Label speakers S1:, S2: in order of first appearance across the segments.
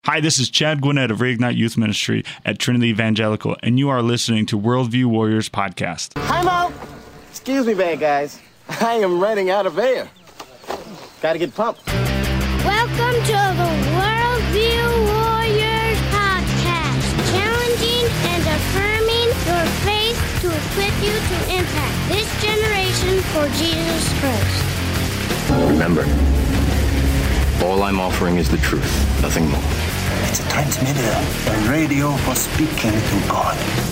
S1: Hi, this is Chad Gwinnett of Reignite Youth Ministry at Trinity Evangelical, and you are listening to Worldview Warriors Podcast.
S2: Hi, Mom. Excuse me, bad guys. I am running out of air. Gotta get pumped.
S3: Welcome to the Worldview Warriors Podcast, challenging and affirming your faith to equip you to impact this generation for Jesus Christ.
S4: Remember, all I'm offering is the truth, nothing more.
S5: It's a transmitter, a radio for speaking to God.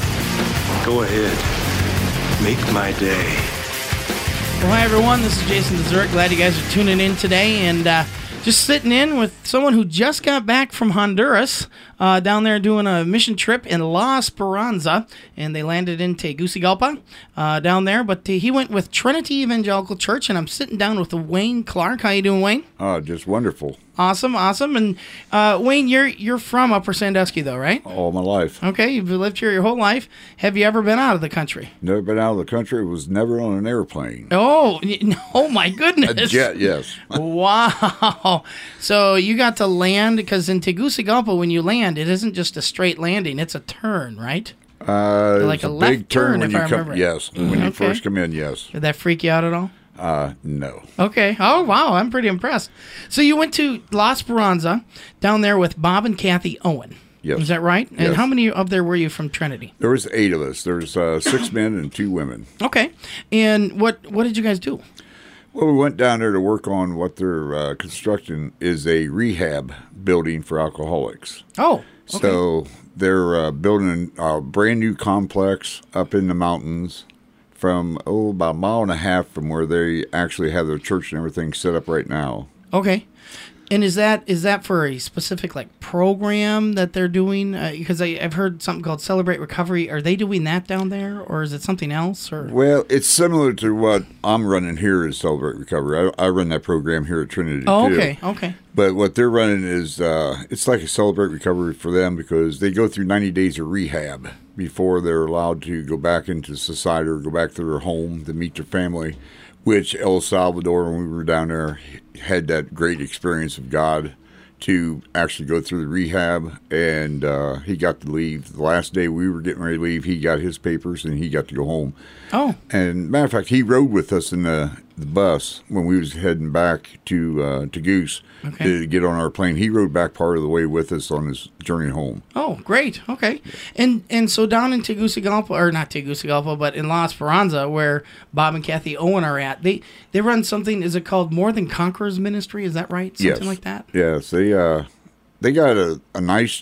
S6: Go ahead. Make my day.
S7: Well, hi, everyone. This is Jason Dessert. Glad you guys are tuning in today. And just sitting in with someone who just got back from Honduras, down there doing a mission trip in La Esperanza. And they landed in Tegucigalpa down there. But he went with Trinity Evangelical Church. And I'm sitting down with Wayne Clark. How you doing, Wayne?
S8: Just wonderful.
S7: Awesome. And Wayne, you're from Upper Sandusky, though, right?
S8: All my life.
S7: Okay, you've lived here your whole life. Have you ever been out of the country?
S8: Never been out of the country. Was never on an airplane.
S7: Oh my goodness.
S8: A jet, yes.
S7: Wow. So you got to land, because in Tegucigalpa, when you land, it isn't just a straight landing, it's a turn, right?
S8: Like
S7: a
S8: big
S7: left turn,
S8: when
S7: if
S8: you
S7: I
S8: come.
S7: remember.
S8: Yes, when you first come in, yes.
S7: Did that freak you out at all?
S8: No.
S7: Okay. Oh, wow. I'm pretty impressed. So you went to La Esperanza down there with Bob and Kathy Owen.
S8: Yes.
S7: Is that right? And
S8: yes.
S7: how many of there were you from Trinity?
S8: There was 8 of us. There's 6 men and 2 women.
S7: Okay. And what did you guys do?
S8: Well, we went down there to work on what they're constructing is a rehab building for alcoholics.
S7: Oh, okay.
S8: So they're building a brand new complex up in the mountains from, about a mile and a half from where they actually have their church and everything set up right now.
S7: Okay. And is that for a specific program that they're doing? Because I've heard something called Celebrate Recovery. Are they doing that down there, or is it something else? Or
S8: well, it's similar to what I'm running here is Celebrate Recovery. I run that program here at Trinity too.
S7: Okay.
S8: But what they're running is it's like a Celebrate Recovery for them, because they go through 90 days of rehab before they're allowed to go back into society or go back to their home to meet their family. Which El Salvador, when we were down there, had that great experience of God to actually go through the rehab, and he got to leave. The last day we were getting ready to leave, he got his papers, and he got to go home.
S7: Oh.
S8: And matter of fact, he rode with us in the bus when we was heading back to Goose to get on our plane. He rode back part of the way with us on his journey home.
S7: Oh, great. Okay. And so down in Tegucigalpa, or not Tegucigalpa, but in La Esperanza, where Bob and Kathy Owen are at, they run something, is it called More Than Conquerors Ministry? Is that right? Something like that?
S8: Yes. They got a nice...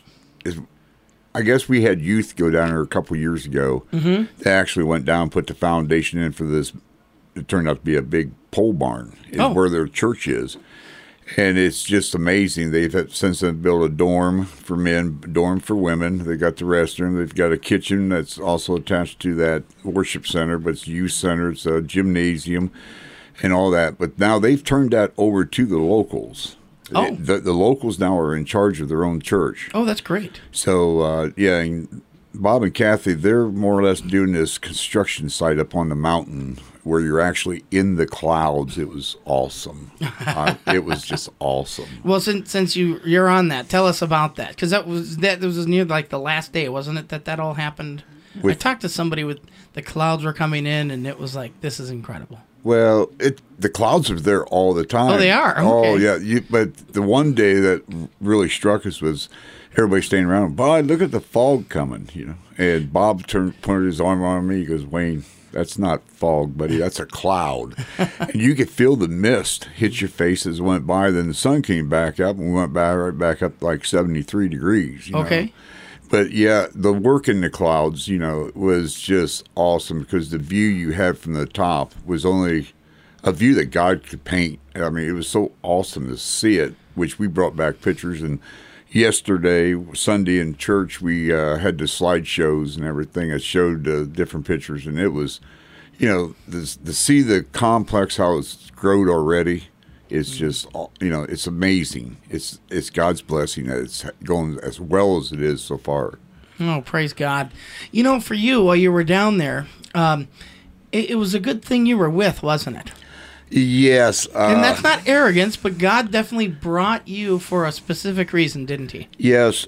S8: I guess we had youth go down there a couple years ago. Mm-hmm. They actually went down and put the foundation in for this. It turned out to be a big pole barn where their church is. And it's just amazing. They've since then built a dorm for men, dorm for women. They got the restroom. They've got a kitchen that's also attached to that worship center, but it's a youth center. It's a gymnasium and all that. But now they've turned that over to the locals.
S7: Oh.
S8: The locals now are in charge of their own church.
S7: Oh, that's great.
S8: So, and Bob and Kathy, they're more or less doing this construction site up on the mountain where you're actually in the clouds. It was awesome. It was just awesome.
S7: Well, since you're on that, tell us about that, because that was near the last day, wasn't it? That all happened. I talked to somebody with the clouds were coming in, and it was like, this is incredible.
S8: Well, the clouds are there all the time.
S7: Oh, they are? Okay.
S8: Oh, yeah. But the one day that really struck us was everybody standing around. Bob, look at the fog coming, And Bob pointed his arm on me. He goes, Wayne, that's not fog, buddy. That's a cloud. And you could feel the mist hit your face as it went by. Then the sun came back up, and we went right back up like 73 degrees.
S7: Okay.
S8: But, yeah, the work in the clouds, was just awesome, because the view you had from the top was only a view that God could paint. I mean, it was so awesome to see it, which we brought back pictures. And yesterday, Sunday in church, we had the slideshows and everything that showed different pictures. And it was, to see the complex, how it's grown already. It's just, it's amazing. It's God's blessing that it's going as well as it is so far.
S7: Oh, praise God. For you, while you were down there, it was a good thing you were with, wasn't it?
S8: Yes.
S7: And that's not arrogance, but God definitely brought you for a specific reason, didn't he?
S8: Yes.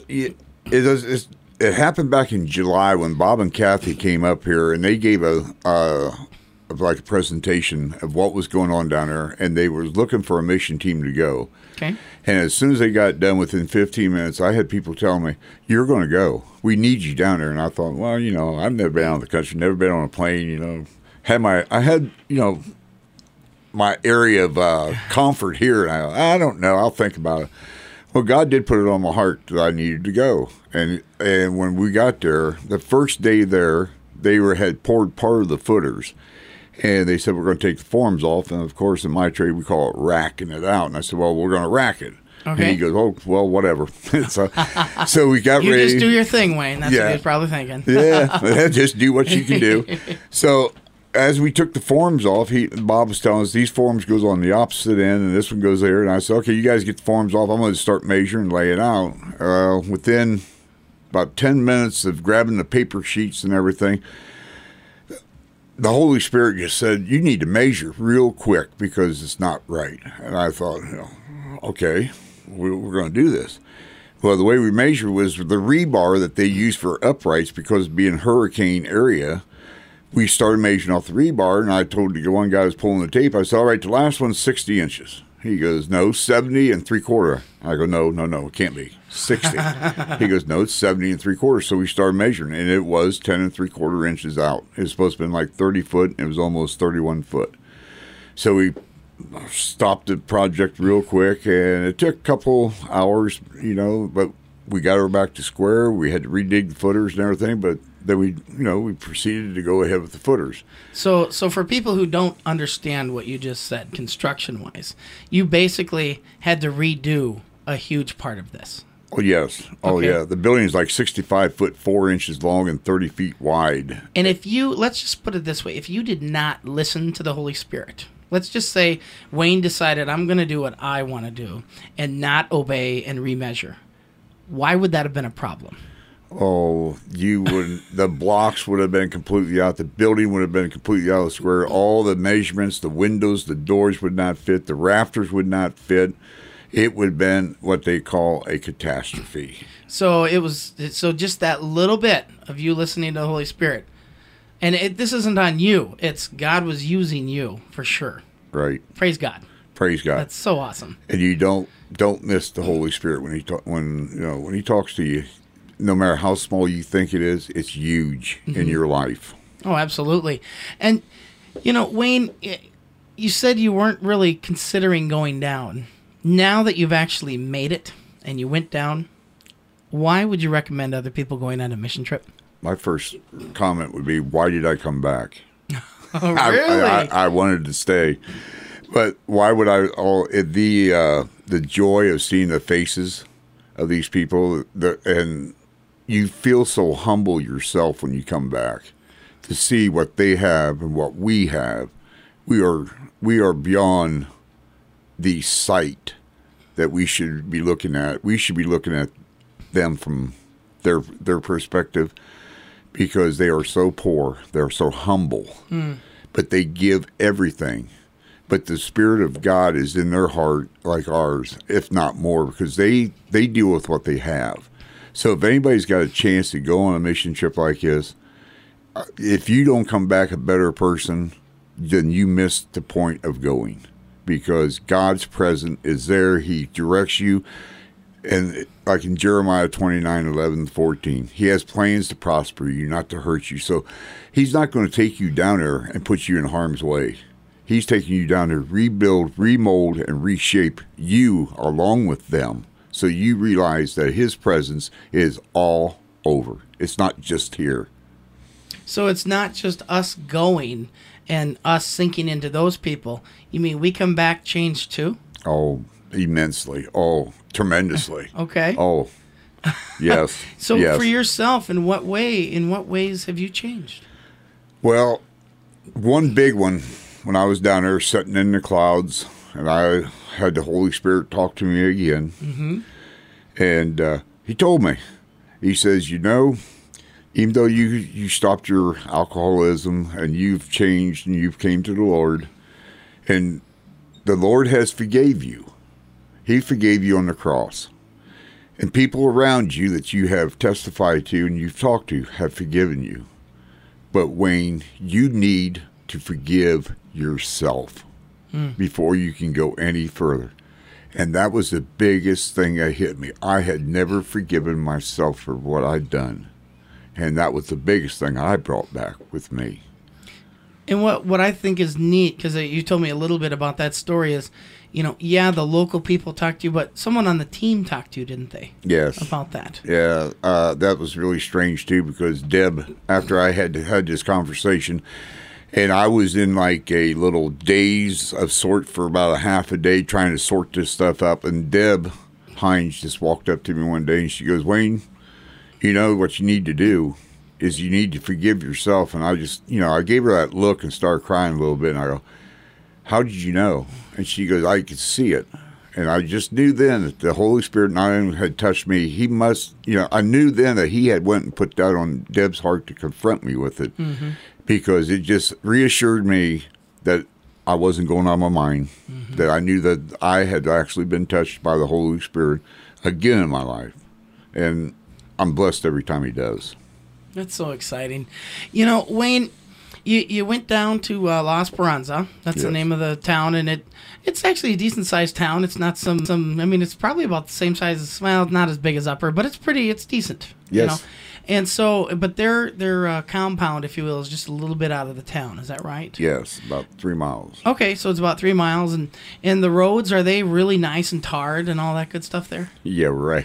S8: It happened back in July when Bob and Kathy came up here, and they gave a presentation of what was going on down there, and they were looking for a mission team to go.
S7: Okay.
S8: And as soon as they got done, within 15 minutes, I had people telling me, "You're going to go. We need you down there." And I thought, well, I've never been out of the country, never been on a plane. I had my area of comfort here, and I don't know. I'll think about it. Well, God did put it on my heart that I needed to go, and when we got there, the first day there, they had poured part of the footers. And they said, we're going to take the forms off. And, of course, in my trade, we call it racking it out. And I said, well, we're going to rack it.
S7: Okay.
S8: And he goes, oh, well, whatever. So we got ready.
S7: You just do your thing, Wayne. That's what he was probably thinking.
S8: Yeah, just do what you can do. So as we took the forms off, Bob was telling us these forms goes on the opposite end and this one goes there. And I said, okay, you guys get the forms off. I'm going to start measuring and lay it out. Within about 10 minutes of grabbing the paper sheets and everything, the Holy Spirit just said, you need to measure real quick because it's not right. And I thought, okay, we're going to do this. Well, the way we measured was the rebar that they use for uprights, because being hurricane area, we started measuring off the rebar, and I told the one guy who was pulling the tape, I said, all right, the last one's 60 inches. He goes, no, 70 3/4. I go, no, it can't be 60. He goes, no, it's 70 3/4. So we started measuring, and it was 10 3/4 inches out. It was supposed to have been like 30 foot, and it was almost 31 foot. So we stopped the project real quick, and it took a couple hours, but we got her back to square. We had to redig the footers and everything, but then we proceeded to go ahead with the footers.
S7: So for people who don't understand what you just said, construction-wise, you basically had to redo a huge part of this.
S8: Oh, yes. Oh,
S7: Okay.
S8: yeah. The building is like 65 foot, 4 inches long, and 30 feet wide.
S7: And let's just put it this way, if you did not listen to the Holy Spirit, let's just say Wayne decided, I'm going to do what I want to do and not obey and remeasure, why would that have been a problem?
S8: Oh, the blocks would have been completely out. The building would have been completely out of the square. All the measurements, the windows, the doors would not fit. The rafters would not fit. It would have been what they call a catastrophe.
S7: So just that little bit of you listening to the Holy Spirit. And this isn't on you. It's God was using you for sure.
S8: Right.
S7: Praise God.
S8: Praise God.
S7: That's so awesome.
S8: And you don't miss the Holy Spirit when he talks to you. No matter how small you think it is, it's huge in your life.
S7: Oh, absolutely. And, Wayne, you said you weren't really considering going down. Now that you've actually made it and you went down, why would you recommend other people going on a mission trip?
S8: My first comment would be, why did I come back?
S7: Oh, really?
S8: I wanted to stay. But why would I? The joy of seeing the faces of these people, and you feel so humble yourself when you come back to see what they have and what we have. We are beyond the sight that we should be looking at. We should be looking at them from their perspective, because they are so poor, they're so humble, but they give everything. But the Spirit of God is in their heart like ours, if not more, because they deal with what they have. So if anybody's got a chance to go on a mission trip like this, if you don't come back a better person, then you missed the point of going, because God's presence is there. He directs you. And like in Jeremiah 29:11-14, he has plans to prosper you, not to hurt you. So he's not going to take you down there and put you in harm's way. He's taking you down to rebuild, remold, and reshape you along with them, so you realize that his presence is all over. It's not just here.
S7: So it's not just us going and us sinking into those people. You mean we come back changed too?
S8: Oh, immensely. Oh, tremendously.
S7: Okay.
S8: Oh, yes.
S7: So
S8: yes.
S7: for yourself, in what ways have you changed?
S8: Well, one big one, when I was down there sitting in the clouds, and I had the Holy Spirit talk to me again. Mm-hmm. And he told me, he says, even though you stopped your alcoholism and you've changed and you've came to the Lord, and the Lord has forgave you. He forgave you on the cross. And people around you that you have testified to and you've talked to have forgiven you. But Wayne, you need to forgive yourself before you can go any further. And that was the biggest thing that hit me. I had never forgiven myself for what I'd done. And that was the biggest thing I brought back with me.
S7: And what I think is neat, because you told me a little bit about that story, is, the local people talked to you, but someone on the team talked to you, didn't they?
S8: Yes.
S7: About that.
S8: Yeah, that was really strange, too, because Deb, after I had this conversation, and I was in like a little daze of sort for about a half a day trying to sort this stuff up, and Deb Hines just walked up to me one day, and she goes, Wayne, what you need to do is you need to forgive yourself. And I just, I gave her that look and started crying a little bit. And I go, how did you know? And she goes, I could see it. And I just knew then that the Holy Spirit not only had touched me, he must, I knew then that he had went and put that on Deb's heart to confront me with it. Mm-hmm. Because it just reassured me that I wasn't going on my mind, that I knew that I had actually been touched by the Holy Spirit again in my life. And I'm blessed every time he does.
S7: That's so exciting. Wayne, you went down to La Esperanza. That's the name of the town, and it's actually a decent-sized town. It's not it's probably about the same size as, not as big as Upper, but it's decent.
S8: Yes.
S7: And so, but their compound, if you will, is just a little bit out of the town. Is that right?
S8: Yes, about 3 miles.
S7: Okay, so it's about 3 miles, and the roads, are they really nice and tarred and all that good stuff there?
S8: Yeah, right.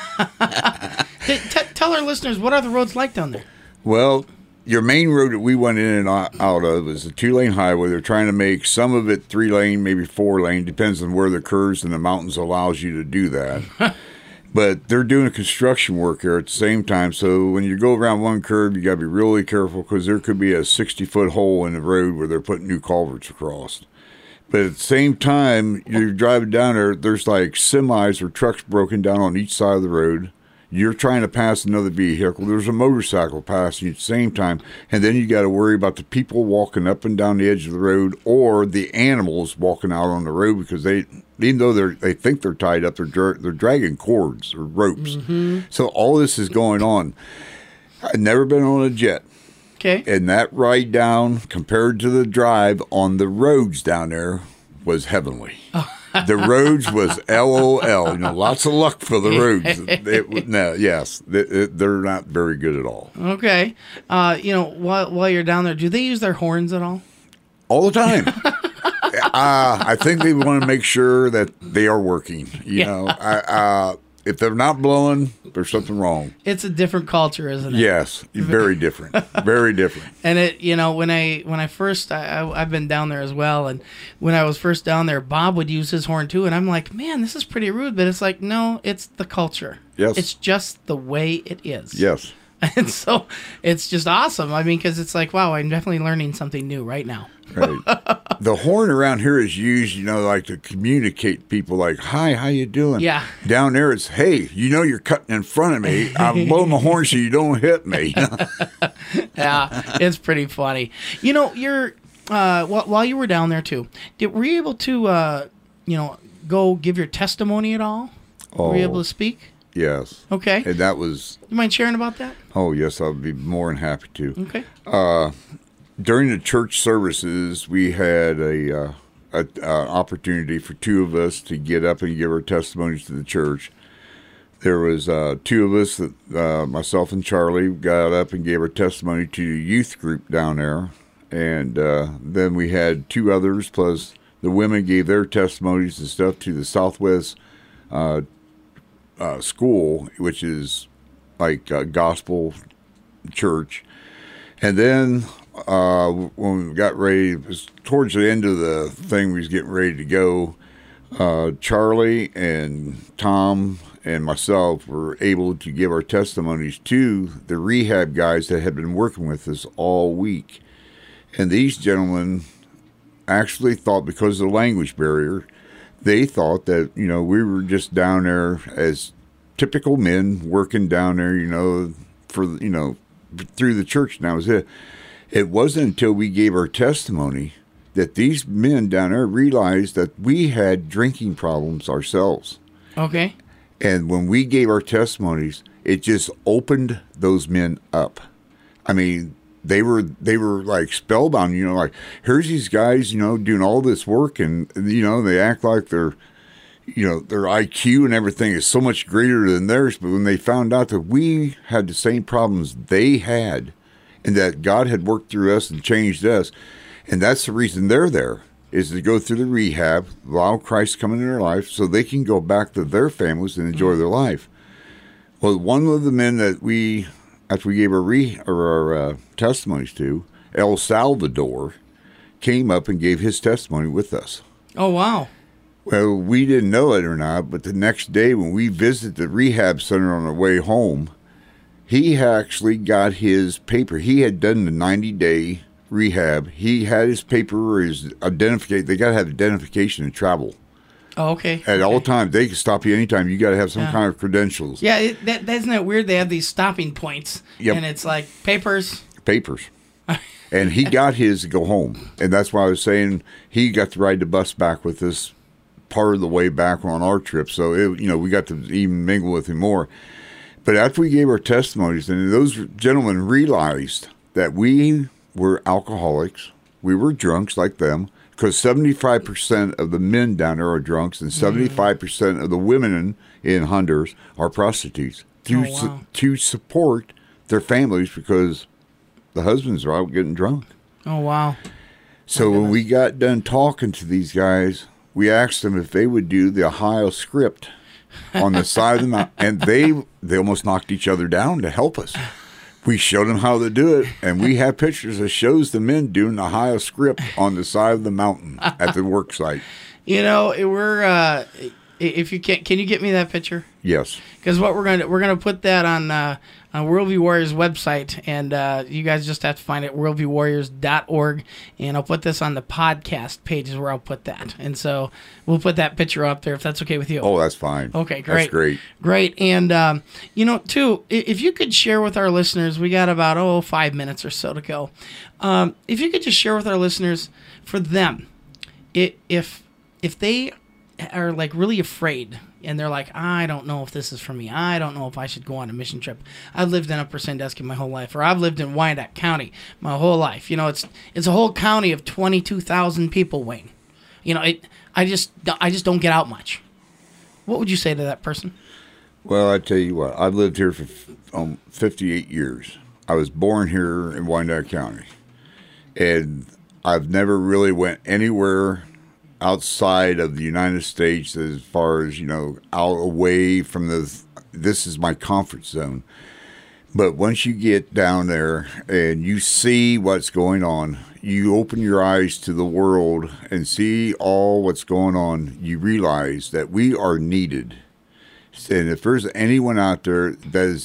S7: Tell our listeners, what are the roads like down there?
S8: Well, your main road that we went in and out of is a 2-lane highway. They're trying to make some of it 3-lane, maybe 4-lane, depends on where the curves and the mountains allows you to do that. But they're doing construction work here at the same time. So when you go around one curve, you got to be really careful because there could be a 60-foot hole in the road where they're putting new culverts across. But at the same time, you're driving down there, there's like semis or trucks broken down on each side of the road. You're trying to pass another vehicle. There's a motorcycle passing you at the same time. And then you got to worry about the people walking up and down the edge of the road or the animals walking out on the road because even though they think they're tied up, they're dragging cords or ropes. Mm-hmm. So all this is going on. I've never been on a jet.
S7: Okay.
S8: And that ride down compared to the drive on the roads down there was heavenly. Oh. The roads was LOL. Lots of luck for the roads. They're not very good at all.
S7: Okay. While you're down there, do they use their horns at all?
S8: All the time. I think they want to make sure that they are working. If they're not blowing, there's something wrong.
S7: It's a different culture, isn't it?
S8: Yes, very different. Very different.
S7: And when I first, I've been down there as well, and when I was first down there, Bob would use his horn too, and I'm like, man, this is pretty rude, but it's like, no, it's the culture.
S8: Yes.
S7: It's just the way it is.
S8: Yes.
S7: And so it's just awesome. I mean, because it's like, wow, I'm definitely learning something new right now.
S8: Right. The horn around here is used, like to communicate people like, hi, how you doing?
S7: Yeah.
S8: Down there it's, hey, you're cutting in front of me. I'm blowing my horn so you don't hit me.
S7: Yeah, it's pretty funny. You're while you were down there too, were you able to, go give your testimony at all? Were you able to speak?
S8: Yes.
S7: Okay.
S8: And that was...
S7: You mind sharing about that?
S8: Oh, yes, I'll be more than happy to.
S7: Okay.
S8: During the church services, we had a opportunity for 2 of us to get up and give our testimonies to the church. There was 2 of us, that myself and Charlie, got up and gave our testimony to the youth group down there. And then we had 2 others, plus the women gave their testimonies and stuff to the Southwest school, which is like a gospel church. And then when we got ready, it was towards the end of the thing, we was getting ready to go. Charlie and Tom and myself were able to give our testimonies to the rehab guys that had been working with us all week. And these gentlemen actually thought, because of the language barrier, they thought that, we were just down there as typical men working down there, through the church. And that was it. It wasn't until we gave our testimony that these men down there realized that we had drinking problems ourselves.
S7: Okay.
S8: And when we gave our testimonies, it just opened those men up. I mean, they were like spellbound, you know, like, here's these guys, you know, doing all this work, and, you know, they act like their IQ and everything is so much greater than theirs. But when they found out that we had the same problems they had, and that God had worked through us and changed us, and that's the reason they're there, is to go through the rehab, allow Christ to come into their life so they can go back to their families and enjoy their life. Well, one of the men that after we gave our testimonies to, El Salvador, came up and gave his testimony with us.
S7: Oh, wow.
S8: Well, we didn't know it or not, but the next day when we visited the rehab center on our way home, he actually got his paper. He had done the 90-day rehab. He had his paper, his identification. They got to have identification to travel.
S7: Oh, okay.
S8: At all times. They can stop you anytime. You got to have some kind of credentials.
S7: Yeah, isn't that weird? They have these stopping points.
S8: Yep.
S7: And it's like papers.
S8: And he got his to go home. And that's why I was saying he got to ride the bus back with us part of the way back on our trip. So, we got to even mingle with him more. But after we gave our testimonies, and those gentlemen realized that we were alcoholics, we were drunks like them, because 75% of the men down there are drunks, and 75% of the women in Honduras are prostitutes to support their families, because the husbands are out getting drunk.
S7: Oh, wow.
S8: So when we got done talking to these guys, we asked them if they would do the Ohio script on the side of the mountain, and they almost knocked each other down to help us. We showed them how to do it, and we have pictures that shows the men doing the Ohio script on the side of the mountain at the work site.
S7: You know, we're if you can you get me that picture?
S8: Yes.
S7: Because what we're gonna put that on Worldview Warriors website, and you guys just have to find it, worldviewwarriors.org, and I'll put this on the podcast pages where I'll put that. And so we'll put that picture up there if that's okay with you.
S8: Oh, that's fine.
S7: Okay, great.
S8: That's great.
S7: Great. And, too, if you could share with our listeners, we got about, 5 minutes or so to go. If you could just share with our listeners, for them, if they are like really afraid and they're like, I don't know if this is for me, I don't know if I should go on a mission trip, I've lived in Upper Sandusky my whole life, or I've lived in Wyandotte County my whole life, it's a whole county of 22,000 people, Wayne, I just don't get out much. What would you say to that person?
S8: Well, I tell you what, I've lived here for 58 years. I was born here in Wyandotte County, and I've never really went anywhere outside of the United States as far as, out away from this is my comfort zone. But once you get down there and you see what's going on, you open your eyes to the world and see all what's going on, you realize that we are needed. And if there's anyone out there that is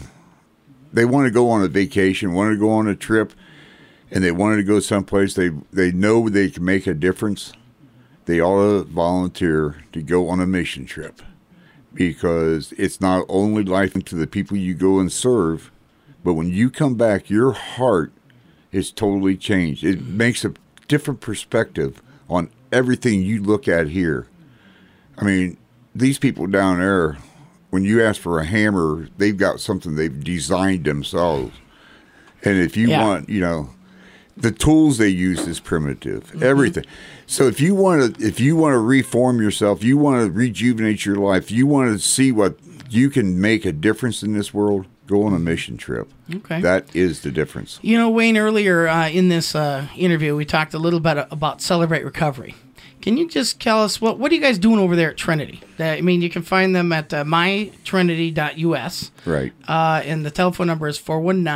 S8: they want to go on a vacation, want to go on a trip, and they wanted to go someplace they know they can make a difference, they ought to volunteer to go on a mission trip, because it's not only life to the people you go and serve, but when you come back, your heart is totally changed. It makes a different perspective on everything you look at here. I mean, these people down there, when you ask for a hammer, they've got something they've designed themselves. And if you want, the tools they use is primitive, everything. So if you want to reform yourself, you want to rejuvenate your life, you want to see what you can make a difference in this world, go on a mission trip.
S7: Okay.
S8: That is the difference.
S7: Wayne, earlier in this interview, we talked a little bit about Celebrate Recovery. Can you just tell us, what are you guys doing over there at Trinity? You can find them at mytrinity.us.
S8: Right.
S7: And the telephone number is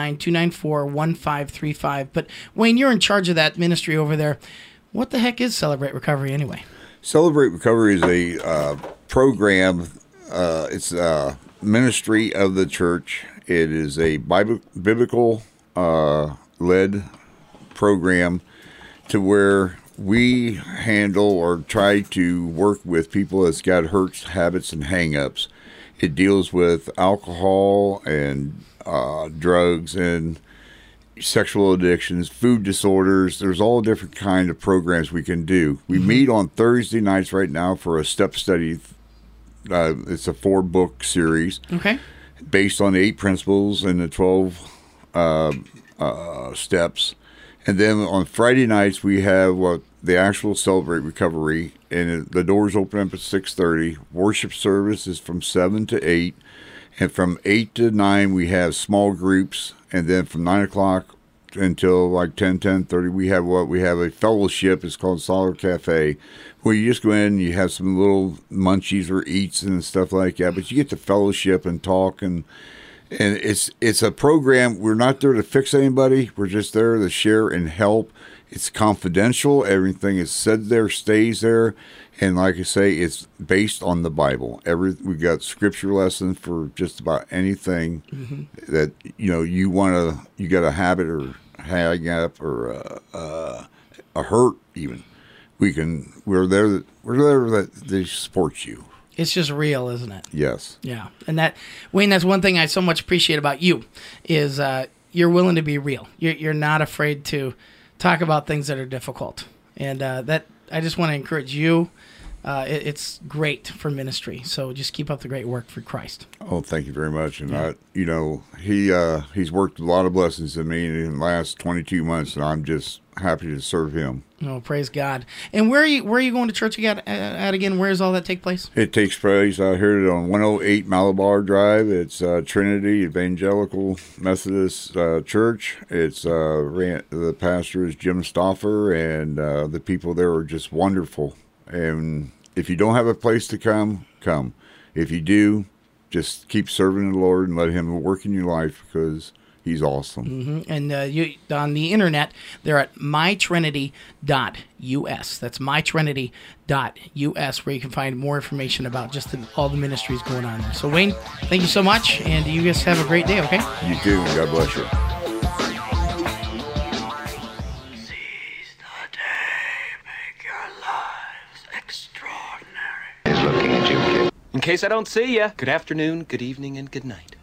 S7: 419-294-1535. But, Wayne, you're in charge of that ministry over there. What the heck is Celebrate Recovery anyway?
S8: Celebrate Recovery is a program. It's a ministry of the church. It is a biblical led program to where we handle or try to work with people that's got hurts, habits, and hang-ups. It deals with alcohol and drugs, and sexual addictions, food disorders. There's all different kind of programs we can do. We meet on Thursday nights right now for a step study. It's a 4-book series.
S7: Okay.
S8: Based on the 8 principles and the 12 steps. And then on Friday nights, we have the actual Celebrate Recovery, and the doors open up at 6:30. Worship service is from 7 to 8. And from 8 to 9, we have small groups. And then from 9 o'clock until like 10:30, we have a fellowship. It's called Solid Cafe, where you just go in and you have some little munchies or eats and stuff like that. But you get to fellowship and talk, and it's a program. We're not there to fix anybody. We're just there to share and help. It's confidential. Everything is said there stays there. And like I say, it's based on the Bible. We got scripture lessons for just about anything that you got a habit or hang up or a hurt even. We're there to support you.
S7: It's just real, isn't it?
S8: Yes.
S7: Yeah. And Wayne, that's one thing I so much appreciate about you is you're willing to be real. You're not afraid to talk about things that are difficult. And that I just want to encourage you. It's great for ministry. So just keep up the great work for Christ.
S8: Oh, thank you very much. And he's worked a lot of blessings in me in the last 22 months, and I'm just happy to serve him.
S7: Oh, praise God. And where are you going to church at again? Where does all that take place?
S8: It takes place out here on 108 Malabar Drive. It's Trinity Evangelical Methodist Church. It's the pastor is Jim Stauffer, and the people there are just wonderful. And if you don't have a place to come. If you do, just keep serving the Lord and let him work in your life, because he's awesome.
S7: Mm-hmm. And you on the internet, they're at mytrinity.us. That's mytrinity.us, where you can find more information about just all the ministries going on there. So, Wayne, thank you so much, and you guys have a great day, okay?
S8: You too, and God bless you.
S4: He's looking at you, kid.
S9: In case I don't see ya, good afternoon, good evening, and good night.